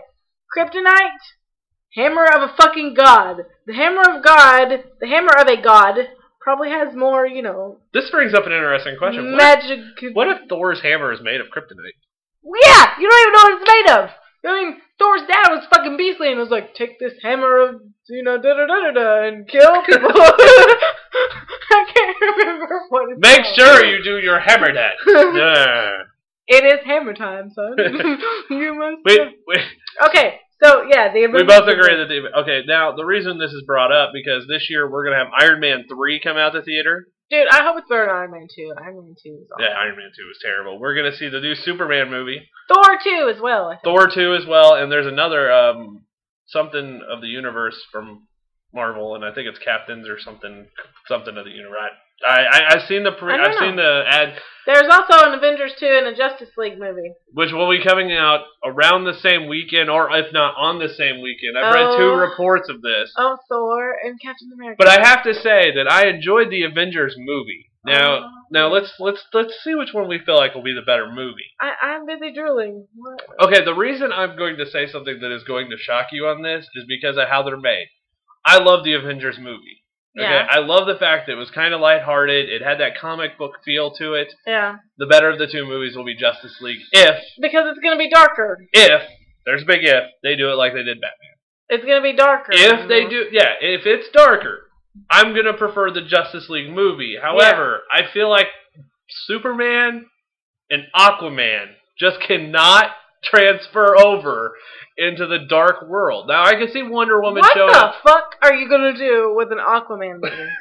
Kryptonite, hammer of a fucking god. The hammer of a god, probably has more, This brings up an interesting question. magic. What if Thor's hammer is made of kryptonite? Yeah, you don't even know what it's made of. I mean, Thor's dad was fucking beastly and was like, take this hammer of, da-da-da-da-da, and kill people. I can't remember what it's Make called. sure you do your hammer dad. Yeah. It is hammer time, son. You must. Wait. Okay, so yeah, the We both agree that okay, now the reason this is brought up because this year we're gonna have Iron Man 3 come out to theater. Dude, I hope it's better than Iron Man 2. Iron Man 2 is awesome. Yeah, Iron Man 2 was terrible. We're gonna see the new Superman movie. Thor 2 as well, I think. Thor 2 as well, and there's another something of the universe from Marvel, and I think it's Captains or something of the universe. I've seen the seen the ad. There's also an Avengers 2 and a Justice League movie, Which will be coming out around the same weekend, or if not on the same weekend. I've read 2 reports of this. Oh, Thor and Captain America. But I have to say that I enjoyed the Avengers movie. Now let's see which one we feel like will be the better movie. I'm busy drooling. What? Okay, the reason I'm going to say something that is going to shock you on this is because of how they're made. I love the Avengers movie. Okay, Yeah. I love the fact that it was kind of lighthearted. It had that comic book feel to it. Yeah. The better of the 2 movies will be Justice League Because it's going to be darker. if there's a big if, they do it like they did Batman. It's going to be darker. If they do, yeah, if it's darker, I'm going to prefer the Justice League movie. However, I feel like Superman and Aquaman just cannot transfer over into the dark world. Now, I can see Wonder Woman What showing the up. fuck are you going to do with an Aquaman movie?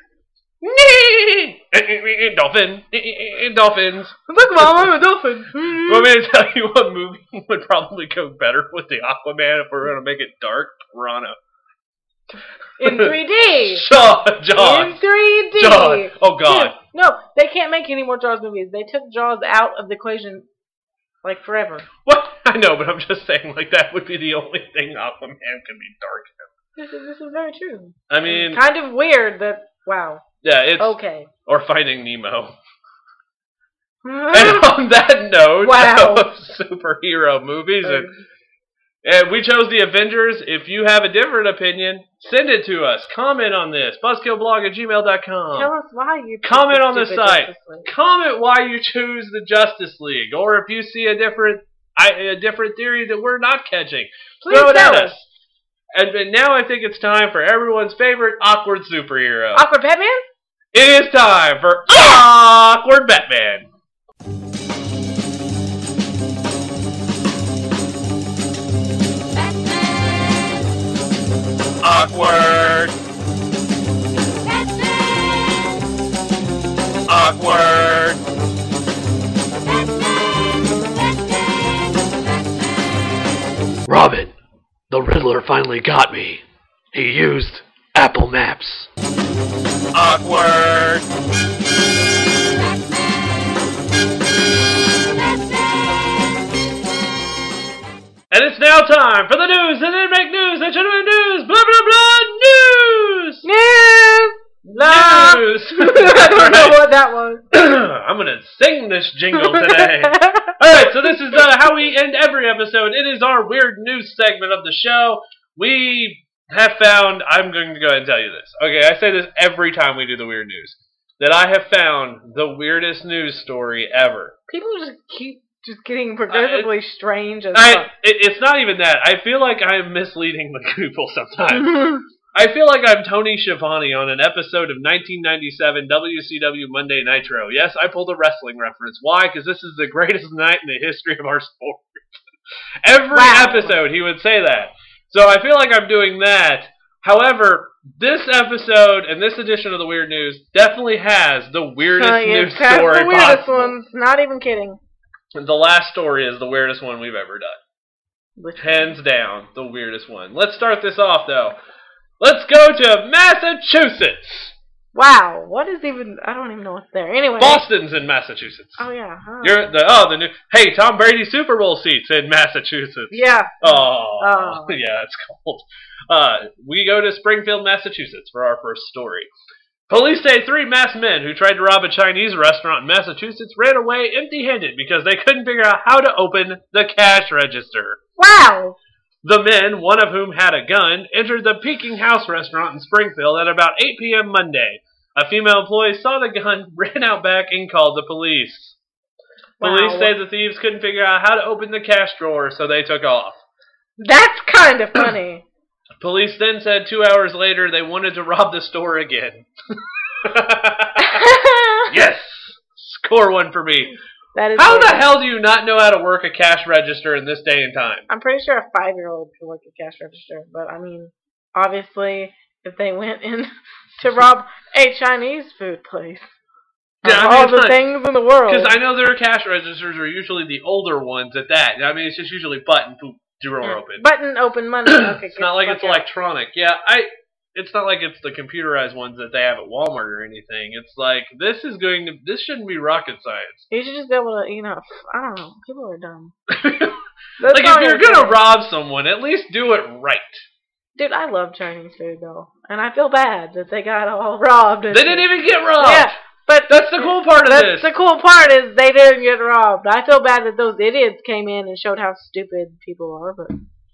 Dolphins. Look, Mom, I'm a dolphin. Want me to tell you what movie would probably go better with the Aquaman if we're going to make it dark? Piranha. In 3D. Jaws. In 3D. Jaws. Oh, God. Dude, no, they can't make any more Jaws movies. They took Jaws out of the equation, like, forever. What? I know, but I'm just saying, like, that would be the only thing Aquaman can be dark in. This is very true. I mean... It's kind of weird that, wow. Yeah, it's... Okay. Or Finding Nemo. And on that note of superhero movies, and we chose the Avengers. If you have a different opinion, send it to us. Comment on this. Buzzkillblog@gmail.com. Tell us why you comment on the site. Justice League. Comment why you choose the Justice League, or if you see a different theory that we're not catching, Please throw it tell at us. us. And now I think it's time for everyone's favorite awkward superhero. Awkward Batman? It is time for Awkward Batman. Awkward. Awkward. Robin, the Riddler finally got me. He used Apple Maps. Awkward. And it's now time for the news that didn't make news that should have been news. Blah, blah, blah, news! News! News! I don't know what that was. I'm going to sing this jingle today. Alright, so this is how we end every episode. It is our weird news segment of the show. We have found, I'm going to go ahead and tell you this. Okay, I say this every time we do the weird news. That I have found the weirdest news story ever. People just keep getting progressively strange as It's not even that. I feel like I'm misleading the people sometimes. I feel like I'm Tony Schiavone on an episode of 1997 WCW Monday Nitro. Yes, I pulled a wrestling reference. Why? Because this is the greatest night in the history of our sport. Every episode he would say that. So I feel like I'm doing that. However, this episode and this edition of the Weird News definitely has the weirdest news story the weirdest possible. ones. Not even kidding. The last story is the weirdest one we've ever done. Hands down, the weirdest one. Let's start this off, though. Let's go to Massachusetts. Wow, what is even... I don't even know what's there. Anyway. Boston's in Massachusetts. Oh, yeah. Huh. You're the new... Hey, Tom Brady Super Bowl seats in Massachusetts. Yeah. Oh. Yeah, it's cold. We go to Springfield, Massachusetts for our first story. Police say 3 masked men who tried to rob a Chinese restaurant in Massachusetts ran away empty-handed because they couldn't figure out how to open the cash register. Wow. The men, one of whom had a gun, entered the Peking House restaurant in Springfield at about 8 p.m. Monday. A female employee saw the gun, ran out back, and called the police. Police say the thieves couldn't figure out how to open the cash drawer, so they took off. That's kind of funny. Police then said 2 hours later they wanted to rob the store again. Yes! Score one for me. That is how the hell do you not know how to work a cash register in this day and time? I'm pretty sure a 5-year-old can work a cash register, but I mean, obviously, if they went in to rob a Chinese food place, all the things in the world. Because I know their cash registers are usually the older ones at that. I mean, it's just usually button, poop, drawer open. Button, open, money. Okay, it's not like it's electronic. Yeah, it's not like it's the computerized ones that they have at Walmart or anything. It's like, this shouldn't be rocket science. You should just be able to, I don't know. People are dumb. Like, if you're going to rob someone, at least do it right. Dude, I love Chinese food, though. And I feel bad that they got all robbed. They didn't even get robbed. Yeah, but that's the cool part of this. The cool part is they didn't get robbed. I feel bad that those idiots came in and showed how stupid people are, but...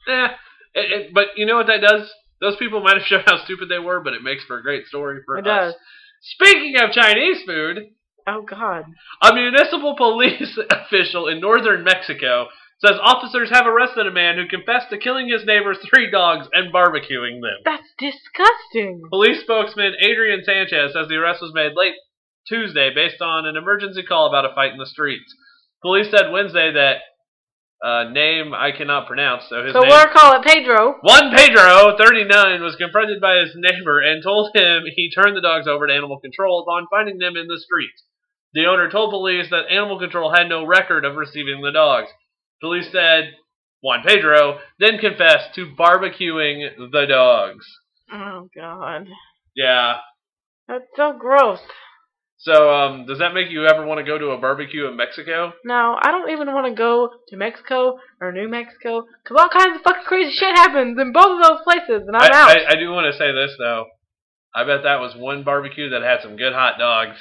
but you know what that does? Those people might have shown how stupid they were, but it makes for a great story for us. It does. Speaking of Chinese food... Oh, God. A municipal police official in northern Mexico says officers have arrested a man who confessed to killing his neighbor's 3 dogs and barbecuing them. That's disgusting. Police spokesman Adrian Sanchez says the arrest was made late Tuesday based on an emergency call about a fight in the streets. Police said Wednesday that name I cannot pronounce, so we'll call it Pedro. Juan Pedro, 39, was confronted by his neighbor and told him he turned the dogs over to animal control upon finding them in the street. The owner told police that animal control had no record of receiving the dogs. Police said Juan Pedro then confessed to barbecuing the dogs. Oh, God. Yeah. That's so gross. So, does that make you ever want to go to a barbecue in Mexico? No, I don't even want to go to Mexico or New Mexico, because all kinds of fucking crazy shit happens in both of those places, and I'm out. I do want to say this, though. I bet that was one barbecue that had some good hot dogs.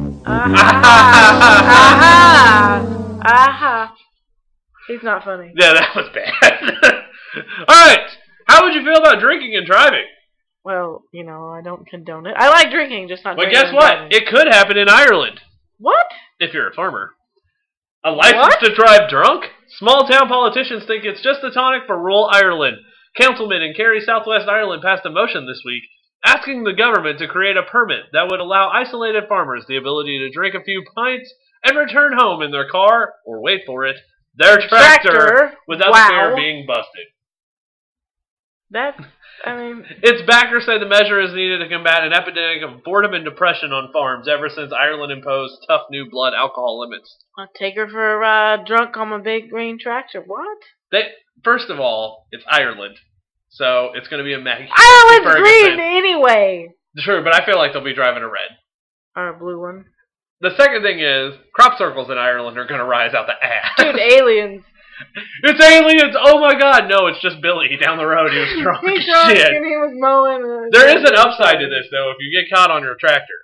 He's not funny. Yeah, that was bad. Alright, how would you feel about drinking and driving? Well, I don't condone it. I like drinking, just not drinking. But guess what? Driving. It could happen in Ireland. What? If you're a farmer. A license to drive drunk? Small town politicians think it's just the tonic for rural Ireland. Councilmen in Kerry, Southwest Ireland passed a motion this week asking the government to create a permit that would allow isolated farmers the ability to drink a few pints and return home in their car, or wait for it, their tractor without fear of being busted. Its backers say the measure is needed to combat an epidemic of boredom and depression on farms ever since Ireland imposed tough new blood alcohol limits. I'll take her for a drunk on my big green tractor. What? First of all, it's Ireland, so it's going to be a Maggie. Ireland's green anyway. True, but I feel like they'll be driving a red. Or a blue one. The second thing is, crop circles in Ireland are going to rise out the ass. Dude, aliens. It's aliens! Oh my god, no, it's just Billy down the road. He was drunk as shit. And he was mowing. There is an upside to this, though, if you get caught on your tractor.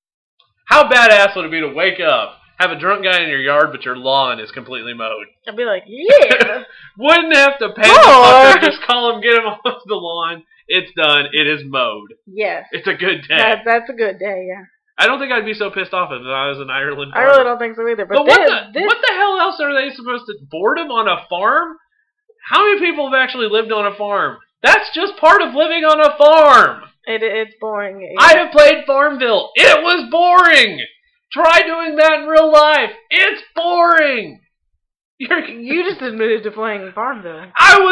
How badass would it be to wake up, have a drunk guy in your yard, but your lawn is completely mowed? I'd be like, yeah! Wouldn't have to pay the fucker, just call him, get him off the lawn. It's done. It is mowed. Yes. It's a good day. That's a good day, yeah. I don't think I'd be so pissed off if I was in Ireland. I really don't think so either. But what the hell else are they supposed to... Boredom on a farm? How many people have actually lived on a farm? That's just part of living on a farm. It's boring. I have played Farmville. It was boring. Try doing that in real life. It's boring. You just admitted to playing Farmville.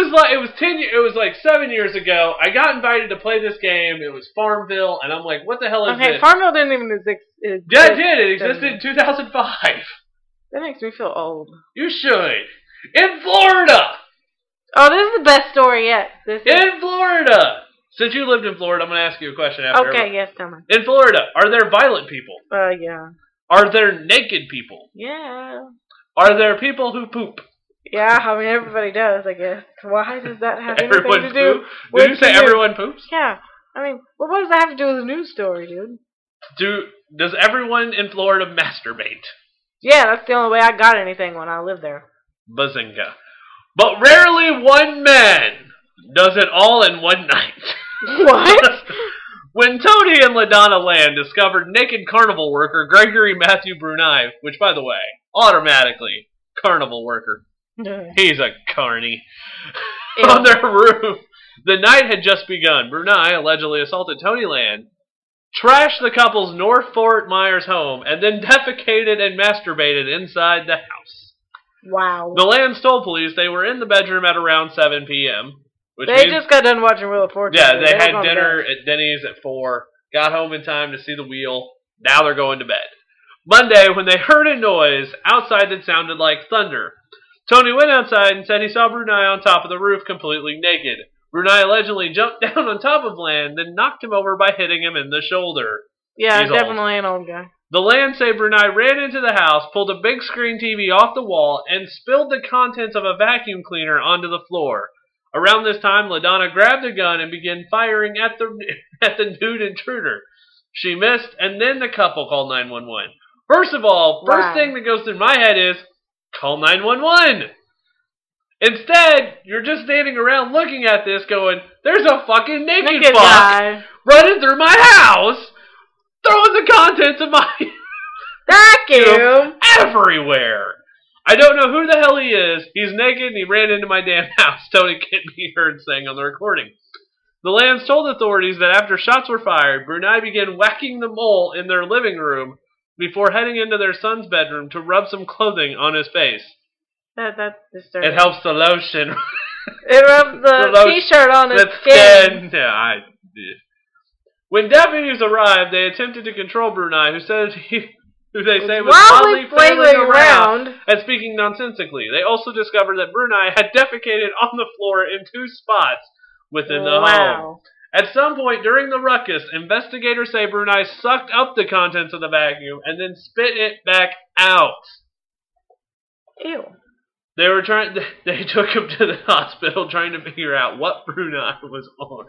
It was like 7 years ago. I got invited to play this game. It was Farmville, and I'm like, what the hell is this? Okay, Farmville didn't even exist. Yeah, it did. It existed in 2005. That makes me feel old. You should. In Florida. Oh, this is the best story yet. In Florida. Since you lived in Florida, I'm going to ask you a question after. Okay, yes, tell me. In Florida, are there violent people? Yeah. Are there naked people? Yeah. Are there people who poop? Yeah, I mean, everybody does, I guess. Why does that have anything to do with... Did you say everyone poops? Yeah. I mean, what does that have to do with the news story, dude? Does everyone in Florida masturbate? Yeah, that's the only way I got anything when I lived there. Bazinga. But rarely one man does it all in one night. What? When Tony and LaDonna Land discovered naked carnival worker Gregory Matthew Brunei, which, by the way, automatically, carnival worker. He's a carny. On their roof, the night had just begun. Brunei allegedly assaulted Tony Land, trashed the couple's North Fort Myers home, and then defecated and masturbated inside the house. Wow. The Lands told police they were in the bedroom at around 7 p.m. They just got done watching Wheel of Fortune. Yeah, they had dinner at Denny's at 4, got home in time to see the wheel. Now they're going to bed. Monday, when they heard a noise outside that sounded like thunder, Tony went outside and said he saw Brunei on top of the roof completely naked. Brunei allegedly jumped down on top of Land, then knocked him over by hitting him in the shoulder. Yeah, He's definitely old. an old guy. The Land say Brunei ran into the house, pulled a big screen TV off the wall, and spilled the contents of a vacuum cleaner onto the floor. Around this time, LaDonna grabbed a gun and began firing at the nude intruder. She missed, and then the couple called 911. First of all, first thing that goes through my head is, call 911. Instead, you're just standing around looking at this going, there's a fucking naked fuck guy running through my house, throwing the contents of my vacuum everywhere. I don't know who the hell he is. He's naked and he ran into my damn house. Tony can't be heard saying on the recording. The Lands told authorities that after shots were fired, Brunei began whacking the mole in their living room before heading into their son's bedroom to rub some clothing on his face. That's disturbing. It helps the lotion. It rubs the t-shirt on his skin. Yeah, when deputies arrived, they attempted to control Brunei, who they say was wildly flailing around and speaking nonsensically. They also discovered that Brunei had defecated on the floor in 2 spots within the home. At some point during the ruckus, investigators say Brunei sucked up the contents of the vacuum and then spit it back out. Ew. They took him to the hospital trying to figure out what Brunei was on.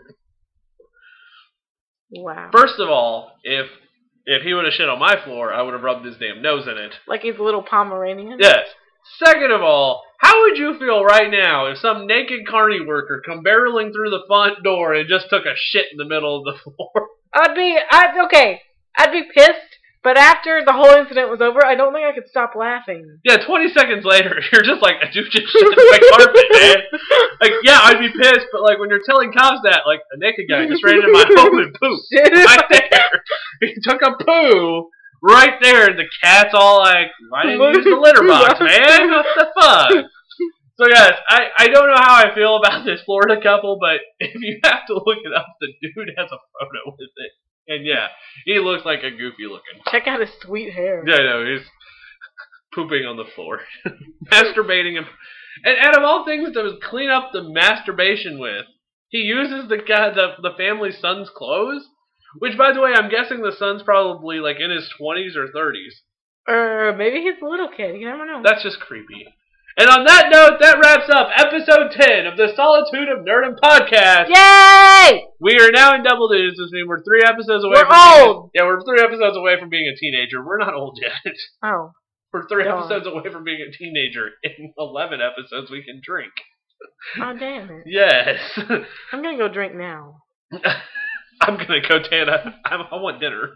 Wow. First of all, if he would have shit on my floor, I would have rubbed his damn nose in it. Like he's a little Pomeranian? Yes. Second of all, how would you feel right now if some naked carny worker come barreling through the front door and just took a shit in the middle of the floor? I'd be pissed, but after the whole incident was over, I don't think I could stop laughing. Yeah, 20 seconds later, you're just like, dude just shit in my carpet, man. Like, yeah, I'd be pissed, but like when you're telling cops that, like, a naked guy just ran into my home and pooped right there. He took a poo right there, and the cat's all like, why didn't you use the litter box, man? What the fuck? So yes, I don't know how I feel about this Florida couple, but if you have to look it up, the dude has a photo with it. And yeah, he looks like a goofy looking. Check out his sweet hair. Yeah, I know, he's pooping on the floor. Masturbating him. And out of all things to clean up the masturbation with, he uses the family's son's clothes. Which, by the way, I'm guessing the son's probably like in his 20s or 30s. Maybe he's a little kid. You never know. That's just creepy. And on that note, that wraps up episode 10 of the Solitude of Nerdom podcast. Yay! We are now in double digits, which means we're 3 episodes away. We're 3 episodes away from being a teenager. We're not old yet. Oh. We're 3 episodes away from being a teenager. In 11 episodes, we can drink. Oh, damn it. Yes. I'm gonna go drink now. I'm gonna go, Tana. I want dinner.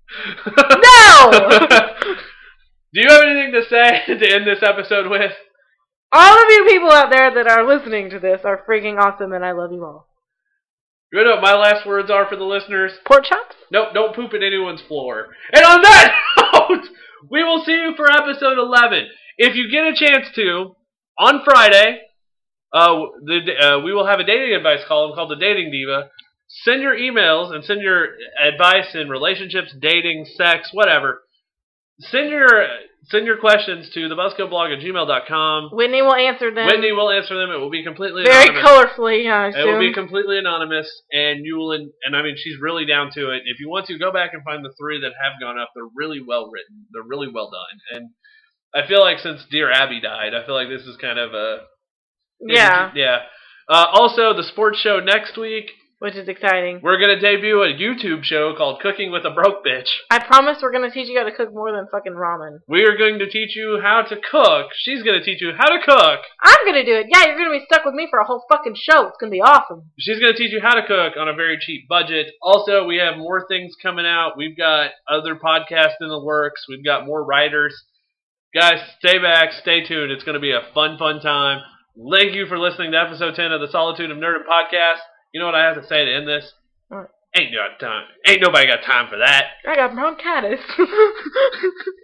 No! Do you have anything to say to end this episode with? All of you people out there that are listening to this are freaking awesome, and I love you all. You know what my last words are for the listeners? Pork chops? Nope, don't poop at anyone's floor. And on that note, we will see you for episode 11. If you get a chance to, on Friday, we will have a dating advice column called The Dating Diva. Send your emails and send your advice in relationships, dating, sex, whatever. Send your questions to thebuzzkillblog@gmail.com. Whitney will answer them. Whitney will answer them. It will be completely very anonymous. colorfully, I assume. It will be completely anonymous, and you will. And I mean, she's really down to it. If you want to, go back and find the 3 that have gone up. They're really well written. They're really well done. And I feel like since Dear Abby died, I feel like this is kind of a yeah. Also, the sports show next week. Which is exciting. We're going to debut a YouTube show called Cooking with a Broke Bitch. I promise we're going to teach you how to cook more than fucking ramen. We are going to teach you how to cook. She's going to teach you how to cook. I'm going to do it. Yeah, you're going to be stuck with me for a whole fucking show. It's going to be awesome. She's going to teach you how to cook on a very cheap budget. Also, we have more things coming out. We've got other podcasts in the works. We've got more writers. Guys, stay back. Stay tuned. It's going to be a fun, fun time. Thank you for listening to episode 10 of the Solitude of Nerdom podcast. You know what I have to say to end this? What? Ain't nobody got time for that. I got bronchitis.